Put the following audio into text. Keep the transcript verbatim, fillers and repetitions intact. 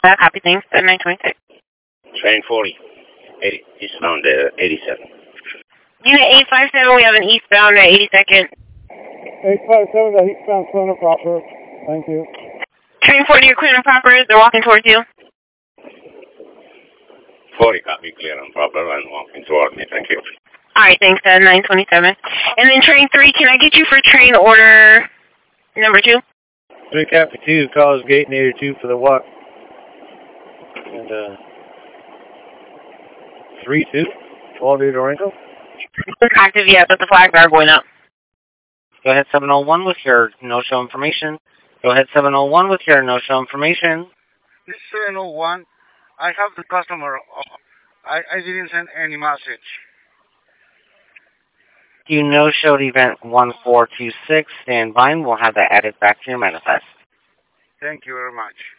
Uh, copy things at nine twenty-six. Train forty, eighty, eastbound uh, eighty-seven. Unit eight five seven, we have an eastbound at eighty-second. eight five seven, the eastbound clear and proper. Thank you. Train forty, you're clear and proper. They're walking towards you. forty, copy, clear and proper, and walking toward me. Thank you. All right, thanks, uh, nine twenty-seven. And then train three, can I get you for train order number two? three Copy two, calls gate near two for the walk. And, uh, three two, twelve eight Orenco. Active, yeah, but the flags are going up. Go ahead seven oh one with your no-show information. Go ahead seven oh one with your no-show information. This is seven oh one. I have the customer. I, I didn't send any message. You no-showed event one four two six. Stand by and we'll have that added back to your manifest. Thank you very much.